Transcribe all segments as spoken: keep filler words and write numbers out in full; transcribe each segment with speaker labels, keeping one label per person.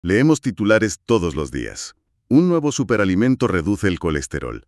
Speaker 1: Leemos titulares todos los días. Un nuevo superalimento reduce el colesterol.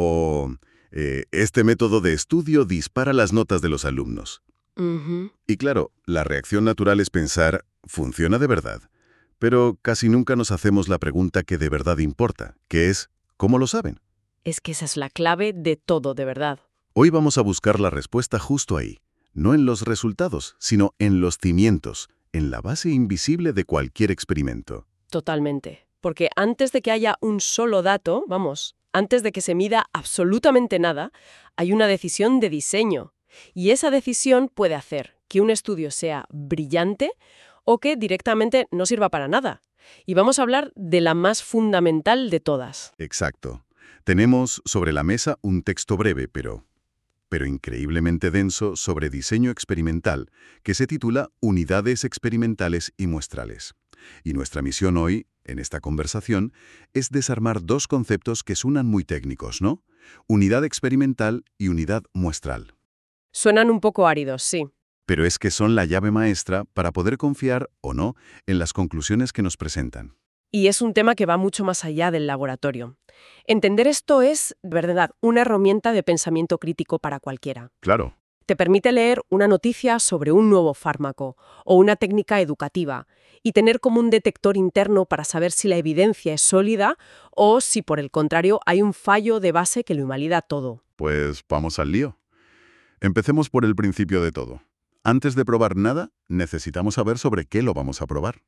Speaker 1: O eh, este método de estudio dispara las notas de los alumnos.
Speaker 2: Ujú.
Speaker 1: Y claro, la reacción natural es pensar, ¿funciona de verdad? Pero casi nunca nos hacemos la pregunta que de verdad importa, que es, ¿cómo lo saben?
Speaker 2: Es que esa es la clave de todo, de verdad.
Speaker 1: Hoy vamos a buscar la respuesta justo ahí, no en los resultados, sino en los cimientos, en la base invisible de cualquier experimento.
Speaker 2: Totalmente. Porque antes de que haya un solo dato, vamos, antes de que se mida absolutamente nada, hay una decisión de diseño. Y esa decisión puede hacer que un estudio sea brillante o que directamente no sirva para nada. Y vamos a hablar de la más fundamental de todas.
Speaker 1: Exacto. Tenemos sobre la mesa un texto breve, pero, pero increíblemente denso sobre diseño experimental, que se titula Unidades experimentales y muestrales. Y nuestra misión hoy, en esta conversación, es desarmar dos conceptos que suenan muy técnicos, ¿no? Unidad experimental y unidad muestral.
Speaker 2: Suenan un poco áridos, sí.
Speaker 1: Pero es que son la llave maestra para poder confiar, o no, en las conclusiones que nos presentan.
Speaker 2: Y es un tema que va mucho más allá del laboratorio. Entender esto es, de verdad, una herramienta de pensamiento crítico para cualquiera.
Speaker 1: Claro.
Speaker 2: Te permite leer una noticia sobre un nuevo fármaco o una técnica educativa y tener como un detector interno para saber si la evidencia es sólida o si, por el contrario, hay un fallo de base que lo invalida todo.
Speaker 1: Pues vamos al lío. Empecemos por el principio de todo. Antes de probar nada, necesitamos saber sobre qué lo vamos a probar.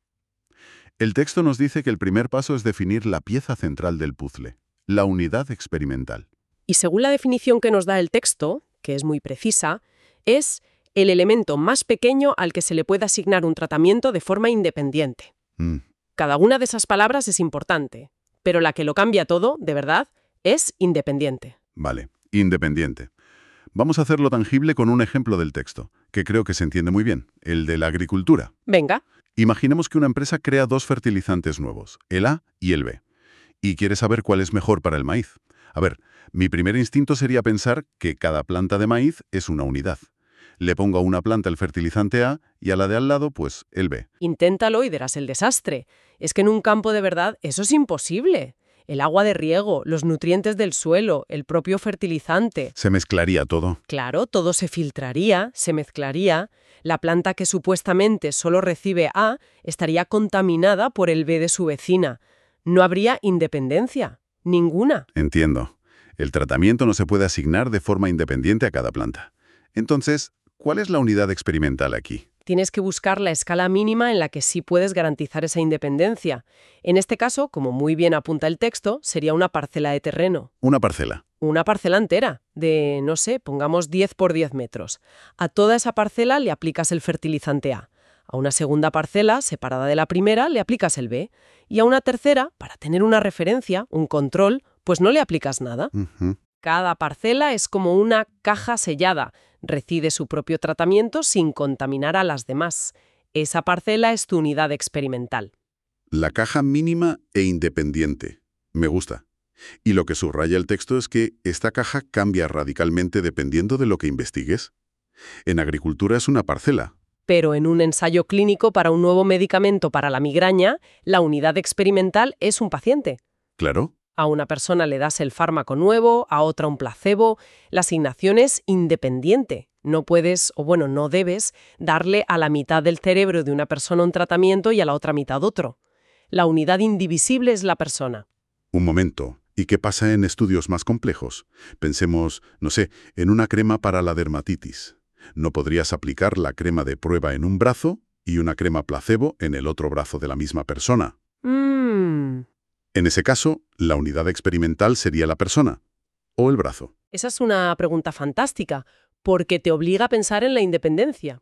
Speaker 1: El texto nos dice que el primer paso es definir la pieza central del puzzle, la unidad experimental.
Speaker 2: Y según la definición que nos da el texto, que es muy precisa, es el elemento más pequeño al que se le puede asignar un tratamiento de forma independiente.
Speaker 1: Mm,
Speaker 2: Cada una de esas palabras es importante, pero la que lo cambia todo, de verdad, es independiente.
Speaker 1: vale, independiente. Vamos a hacerlo tangible con un ejemplo del texto, que creo que se entiende muy bien, el de la agricultura.
Speaker 2: Venga.
Speaker 1: Imaginemos que una empresa crea dos fertilizantes nuevos, el A y el B, y quiere saber cuál es mejor para el maíz. A ver, mi primer instinto sería pensar que cada planta de maíz es una unidad. Le pongo a una planta el fertilizante A y a la de al lado, pues, el B.
Speaker 2: Inténtalo y verás el desastre. Es que en un campo de verdad eso es imposible. El agua de riego, los nutrientes del suelo, el propio fertilizante.
Speaker 1: Se mezclaría todo.
Speaker 2: Claro, todo se filtraría, se mezclaría. La planta que supuestamente solo recibe A estaría contaminada por el B de su vecina. No habría independencia. Ninguna.
Speaker 1: Entiendo. El tratamiento no se puede asignar de forma independiente a cada planta. Entonces, ¿cuál es la unidad experimental aquí?
Speaker 2: Tienes que buscar la escala mínima en la que sí puedes garantizar esa independencia. En este caso, como muy bien apunta el texto, sería una parcela de terreno.
Speaker 1: Una parcela.
Speaker 2: Una parcela entera, de, no sé, pongamos diez por diez metros. A toda esa parcela le aplicas el fertilizante A. A una segunda parcela, separada de la primera, le aplicas el B. Y a una tercera, para tener una referencia, un control, pues no le aplicas nada.
Speaker 1: Ujú.
Speaker 2: Cada parcela es como una caja sellada. Recibe su propio tratamiento sin contaminar a las demás. Esa parcela es tu unidad experimental.
Speaker 1: La caja mínima e independiente. Me gusta. Y lo que subraya el texto es que esta caja cambia radicalmente dependiendo de lo que investigues. En agricultura es una parcela.
Speaker 2: Pero en un ensayo clínico para un nuevo medicamento para la migraña, la unidad experimental es un paciente.
Speaker 1: Claro.
Speaker 2: A una persona le das el fármaco nuevo, a otra un placebo. La asignación es independiente. No puedes, o bueno, no debes, darle a la mitad del cerebro de una persona un tratamiento y a la otra mitad otro. La unidad indivisible es la persona.
Speaker 1: Un momento. ¿Y qué pasa en estudios más complejos? Pensemos, no sé, en una crema para la dermatitis. ¿No podrías aplicar la crema de prueba en un brazo y una crema placebo en el otro brazo de la misma persona?
Speaker 2: Mmm...
Speaker 1: En ese caso, la unidad experimental sería la persona o el brazo.
Speaker 2: Esa es una pregunta fantástica, porque te obliga a pensar en la independencia.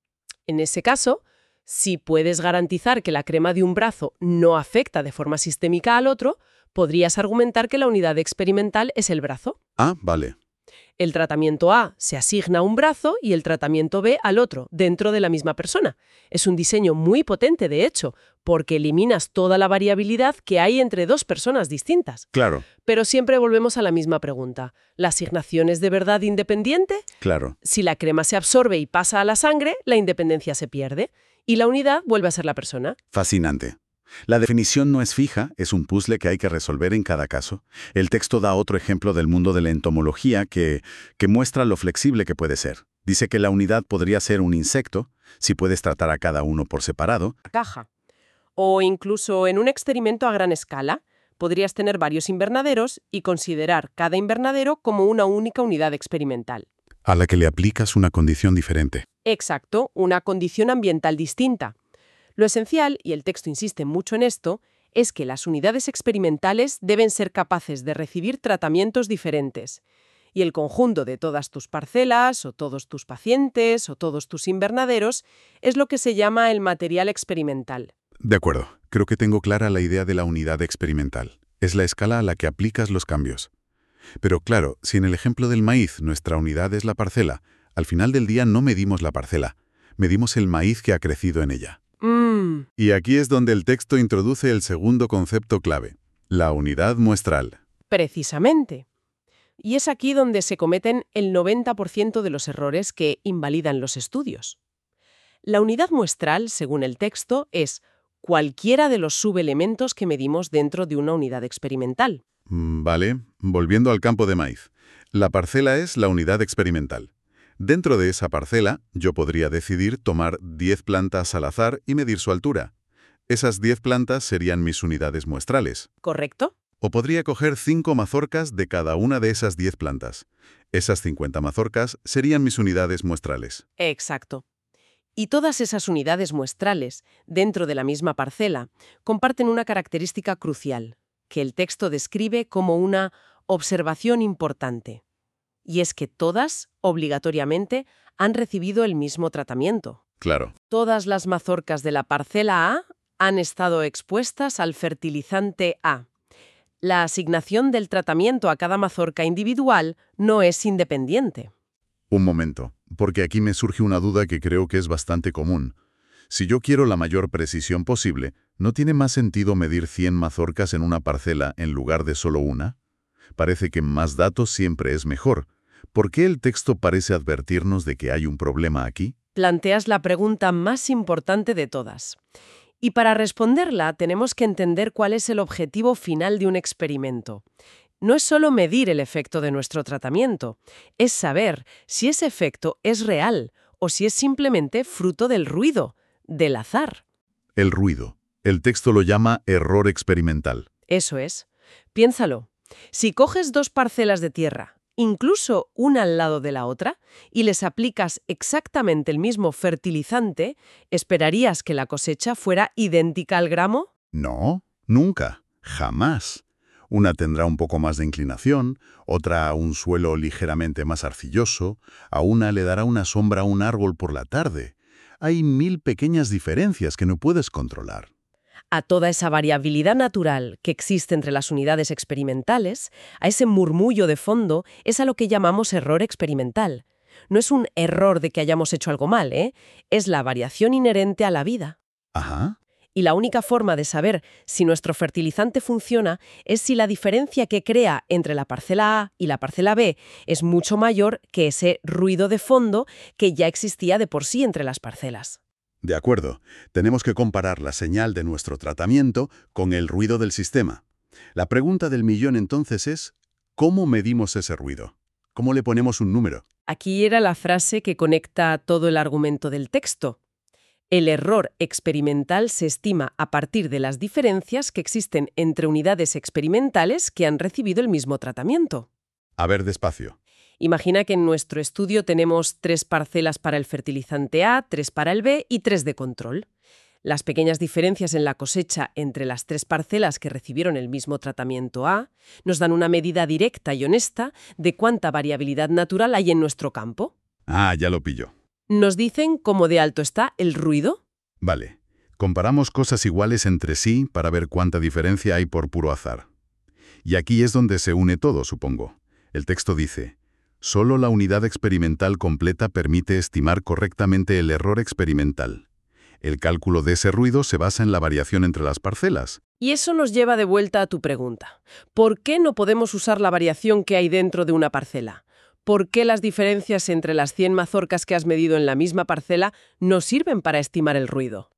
Speaker 2: En ese caso, si puedes garantizar que la crema de un brazo no afecta de forma sistémica al otro, podrías argumentar que la unidad experimental es el brazo.
Speaker 1: Ah, vale.
Speaker 2: El tratamiento A se asigna a un brazo y el tratamiento B al otro, dentro de la misma persona. Es un diseño muy potente, de hecho, porque eliminas toda la variabilidad que hay entre dos personas distintas.
Speaker 1: Claro,
Speaker 2: Pero siempre volvemos a la misma pregunta. ¿La asignación es de verdad independiente?
Speaker 1: claro.
Speaker 2: Si la crema se absorbe y pasa a la sangre, la independencia se pierde y la unidad vuelve a ser la persona.
Speaker 1: Fascinante. La definición no es fija, es un puzzle que hay que resolver en cada caso. El texto da otro ejemplo del mundo de la entomología que, que muestra lo flexible que puede ser. Dice que la unidad podría ser un insecto, si puedes tratar a cada uno por separado.
Speaker 2: Caja. O incluso en un experimento a gran escala, podrías tener varios invernaderos y considerar cada invernadero como una única unidad experimental.
Speaker 1: A la que le aplicas una condición diferente.
Speaker 2: Exacto, una condición ambiental distinta. Lo esencial, y el texto insiste mucho en esto, es que las unidades experimentales deben ser capaces de recibir tratamientos diferentes. Y el conjunto de todas tus parcelas, o todos tus pacientes, o todos tus invernaderos, es lo que se llama el material experimental.
Speaker 1: De acuerdo, creo que tengo clara la idea de la unidad experimental. Es la escala a la que aplicas los cambios. Pero claro, si en el ejemplo del maíz nuestra unidad es la parcela, al final del día no medimos la parcela, medimos el maíz que ha crecido en ella.
Speaker 2: Mm.
Speaker 1: Y aquí es donde el texto introduce el segundo concepto clave, la unidad muestral.
Speaker 2: Precisamente. Y es aquí donde se cometen el noventa por ciento de los errores que invalidan los estudios. La unidad muestral, según el texto, es cualquiera de los subelementos que medimos dentro de una unidad experimental.
Speaker 1: Mm, Vale, volviendo al campo de maíz. La parcela es la unidad experimental. Dentro de esa parcela, yo podría decidir tomar diez plantas al azar y medir su altura. Esas diez plantas serían mis unidades muestrales.
Speaker 2: ¿Correcto?
Speaker 1: O podría coger cinco mazorcas de cada una de esas diez plantas. Esas cincuenta mazorcas serían mis unidades muestrales.
Speaker 2: Exacto. Y todas esas unidades muestrales, dentro de la misma parcela, comparten una característica crucial, que el texto describe como una observación importante. Y es que todas, obligatoriamente, han recibido el mismo tratamiento.
Speaker 1: Claro.
Speaker 2: Todas las mazorcas de la parcela A han estado expuestas al fertilizante A. La asignación del tratamiento a cada mazorca individual no es independiente.
Speaker 1: Un momento, porque aquí me surge una duda que creo que es bastante común. Si yo quiero la mayor precisión posible, ¿no tiene más sentido medir cien mazorcas en una parcela en lugar de solo una? Parece que más datos siempre es mejor. ¿Por qué el texto parece advertirnos de que hay un problema aquí?
Speaker 2: Planteas la pregunta más importante de todas. Y para responderla tenemos que entender cuál es el objetivo final de un experimento. No es solo medir el efecto de nuestro tratamiento, es saber si ese efecto es real o si es simplemente fruto del ruido, del azar.
Speaker 1: El ruido. El texto lo llama error experimental.
Speaker 2: Eso es. Piénsalo. Si coges dos parcelas de tierra, incluso una al lado de la otra, y les aplicas exactamente el mismo fertilizante, ¿esperarías que la cosecha fuera idéntica al gramo?
Speaker 1: No, nunca, jamás. Una tendrá un poco más de inclinación, otra un suelo ligeramente más arcilloso, a una le dará una sombra a un árbol por la tarde. Hay mil pequeñas diferencias que no puedes controlar.
Speaker 2: A toda esa variabilidad natural que existe entre las unidades experimentales, a ese murmullo de fondo, es a lo que llamamos error experimental. No es un error de que hayamos hecho algo mal, ¿eh? Es la variación inherente a la vida.
Speaker 1: Ajá.
Speaker 2: Y la única forma de saber si nuestro fertilizante funciona es si la diferencia que crea entre la parcela A y la parcela B es mucho mayor que ese ruido de fondo que ya existía de por sí entre las parcelas.
Speaker 1: De acuerdo. Tenemos que comparar la señal de nuestro tratamiento con el ruido del sistema. La pregunta del millón entonces es, ¿cómo medimos ese ruido? ¿Cómo le ponemos un número?
Speaker 2: Aquí era la frase que conecta todo el argumento del texto. El error experimental se estima a partir de las diferencias que existen entre unidades experimentales que han recibido el mismo tratamiento.
Speaker 1: A ver, despacio.
Speaker 2: Imagina que en nuestro estudio tenemos tres parcelas para el fertilizante A, tres para el B y tres de control. Las pequeñas diferencias en la cosecha entre las tres parcelas que recibieron el mismo tratamiento A nos dan una medida directa y honesta de cuánta variabilidad natural hay en nuestro campo.
Speaker 1: Ah, ya lo pillo.
Speaker 2: ¿Nos dicen cómo de alto está el ruido?
Speaker 1: Vale. Comparamos cosas iguales entre sí para ver cuánta diferencia hay por puro azar. Y aquí es donde se une todo, supongo. El texto dice, solo la unidad experimental completa permite estimar correctamente el error experimental. El cálculo de ese ruido se basa en la variación entre las parcelas.
Speaker 2: Y eso nos lleva de vuelta a tu pregunta. ¿Por qué no podemos usar la variación que hay dentro de una parcela? ¿Por qué las diferencias entre las cien mazorcas que has medido en la misma parcela no sirven para estimar el ruido?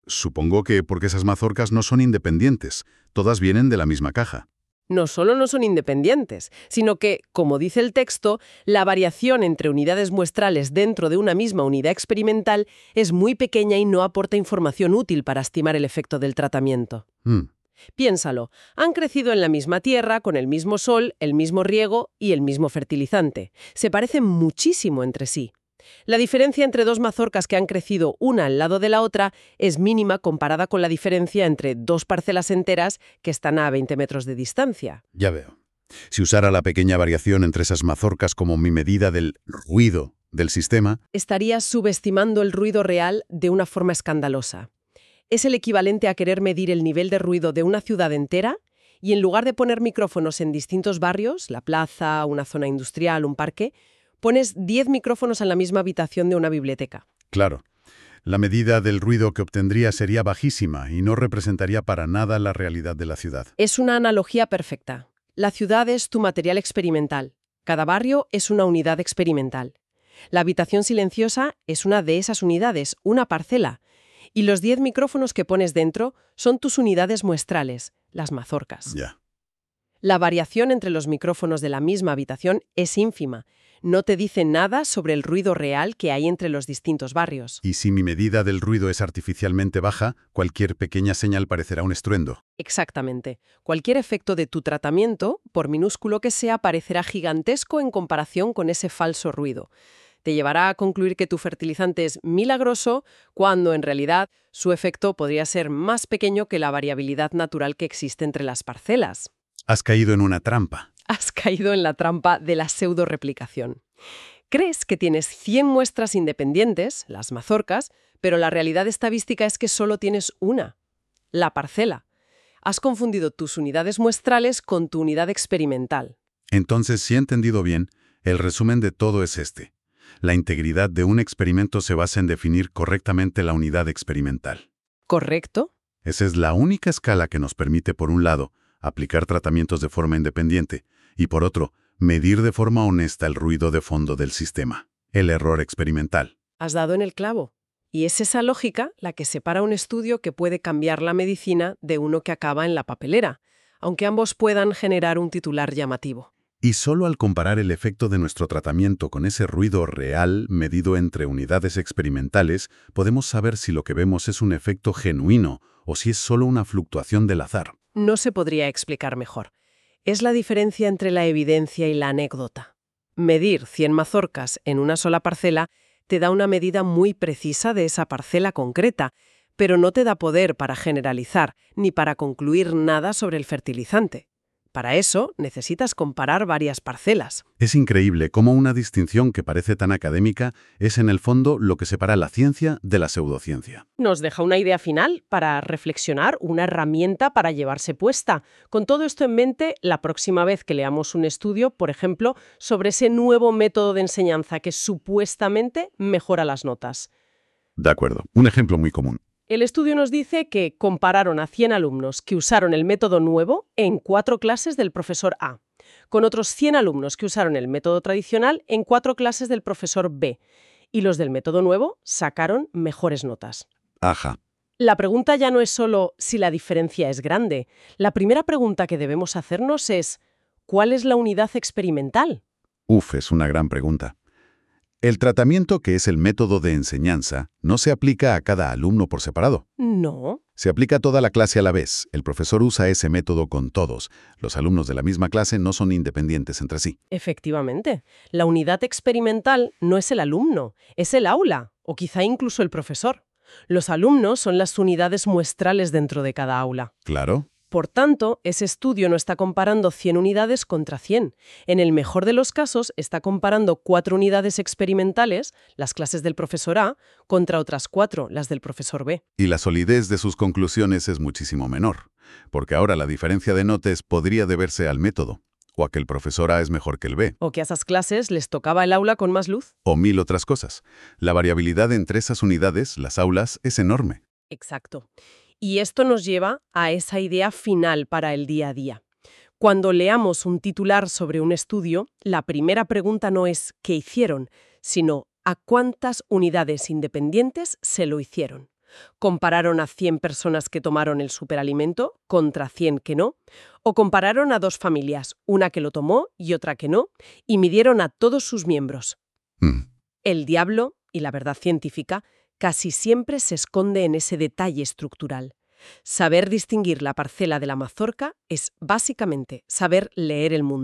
Speaker 1: Supongo que porque esas mazorcas no son independientes, todas vienen de la misma caja.
Speaker 2: No solo no son independientes, sino que, como dice el texto, la variación entre unidades muestrales dentro de una misma unidad experimental es muy pequeña y no aporta información útil para estimar el efecto del tratamiento.
Speaker 1: Mm,
Speaker 2: Piénsalo, han crecido en la misma tierra, con el mismo sol, el mismo riego y el mismo fertilizante. Se parecen muchísimo entre sí. La diferencia entre dos mazorcas que han crecido una al lado de la otra es mínima comparada con la diferencia entre dos parcelas enteras que están a veinte metros de distancia.
Speaker 1: ya veo. Si usara la pequeña variación entre esas mazorcas como mi medida del ruido del sistema,
Speaker 2: Estarías subestimando el ruido real de una forma escandalosa. Es el equivalente a querer medir el nivel de ruido de una ciudad entera y en lugar de poner micrófonos en distintos barrios, la plaza, una zona industrial, un parque, pones diez micrófonos en la misma habitación de una biblioteca.
Speaker 1: claro, la medida del ruido que obtendría sería bajísima y no representaría para nada la realidad de la ciudad.
Speaker 2: Es una analogía perfecta. La ciudad es tu material experimental. Cada barrio es una unidad experimental. La habitación silenciosa es una de esas unidades, una parcela. Y los diez micrófonos que pones dentro son tus unidades muestrales, las mazorcas.
Speaker 1: Ya.
Speaker 2: La variación entre los micrófonos de la misma habitación es ínfima. No te dice nada sobre el ruido real que hay entre los distintos barrios.
Speaker 1: Y si mi medida del ruido es artificialmente baja, cualquier pequeña señal parecerá un estruendo.
Speaker 2: Exactamente. Cualquier efecto de tu tratamiento, por minúsculo que sea, parecerá gigantesco en comparación con ese falso ruido. Te llevará a concluir que tu fertilizante es milagroso, cuando en realidad su efecto podría ser más pequeño que la variabilidad natural que existe entre las parcelas.
Speaker 1: Has caído en una trampa.
Speaker 2: Has caído en la trampa de la pseudoreplicación. Crees que tienes cien muestras independientes, las mazorcas, pero la realidad estadística es que solo tienes una, la parcela. Has confundido tus unidades muestrales con tu unidad experimental.
Speaker 1: Entonces, si he entendido bien, el resumen de todo es este. La integridad de un experimento se basa en definir correctamente la unidad experimental.
Speaker 2: ¿Correcto?
Speaker 1: Esa es la única escala que nos permite, por un lado, aplicar tratamientos de forma independiente y, por otro, medir de forma honesta el ruido de fondo del sistema, el error experimental.
Speaker 2: Has dado en el clavo. Y es esa lógica la que separa un estudio que puede cambiar la medicina de uno que acaba en la papelera, aunque ambos puedan generar un titular llamativo.
Speaker 1: Y solo al comparar el efecto de nuestro tratamiento con ese ruido real medido entre unidades experimentales, podemos saber si lo que vemos es un efecto genuino o si es solo una fluctuación del azar.
Speaker 2: No se podría explicar mejor. Es la diferencia entre la evidencia y la anécdota. Medir cien mazorcas en una sola parcela te da una medida muy precisa de esa parcela concreta, pero no te da poder para generalizar ni para concluir nada sobre el fertilizante. Para eso, necesitas comparar varias parcelas.
Speaker 1: Es increíble cómo una distinción que parece tan académica es en el fondo lo que separa la ciencia de la pseudociencia.
Speaker 2: Nos deja una idea final para reflexionar, una herramienta para llevarse puesta. Con todo esto en mente, la próxima vez que leamos un estudio, por ejemplo, sobre ese nuevo método de enseñanza que supuestamente mejora las notas.
Speaker 1: De acuerdo. Un ejemplo muy común.
Speaker 2: El estudio nos dice que compararon a cien alumnos que usaron el método nuevo en cuatro clases del profesor A, con otros cien alumnos que usaron el método tradicional en cuatro clases del profesor B, y los del método nuevo sacaron mejores notas.
Speaker 1: Ajá.
Speaker 2: La pregunta ya no es solo si la diferencia es grande. La primera pregunta que debemos hacernos es, ¿cuál es la unidad experimental?
Speaker 1: Uf, es una gran pregunta. El tratamiento, que es el método de enseñanza, no se aplica a cada alumno por separado.
Speaker 2: No.
Speaker 1: Se aplica a toda la clase a la vez. El profesor usa ese método con todos. Los alumnos de la misma clase no son independientes entre sí.
Speaker 2: Efectivamente. La unidad experimental no es el alumno, es el aula, o quizá incluso el profesor. Los alumnos son las unidades muestrales dentro de cada aula.
Speaker 1: Claro.
Speaker 2: Por tanto, ese estudio no está comparando cien unidades contra cien. En el mejor de los casos, está comparando cuatro unidades experimentales, las clases del profesor A, contra otras cuatro, las del profesor B.
Speaker 1: Y la solidez de sus conclusiones es muchísimo menor, porque ahora la diferencia de notas podría deberse al método, o a que el profesor A es mejor que el B.
Speaker 2: O que a esas clases les tocaba el aula con más luz.
Speaker 1: O mil otras cosas. La variabilidad entre esas unidades, las aulas, es enorme.
Speaker 2: Exacto. Y esto nos lleva a esa idea final para el día a día. Cuando leamos un titular sobre un estudio, la primera pregunta no es ¿qué hicieron?, sino ¿a cuántas unidades independientes se lo hicieron? ¿Compararon a cien personas que tomaron el superalimento contra cien que no? ¿O compararon a dos familias, una que lo tomó y otra que no, y midieron a todos sus miembros?
Speaker 1: Mm,
Speaker 2: El diablo, y la verdad científica, casi siempre se esconde en ese detalle estructural. Saber distinguir la parcela de la mazorca es básicamente saber leer el mundo.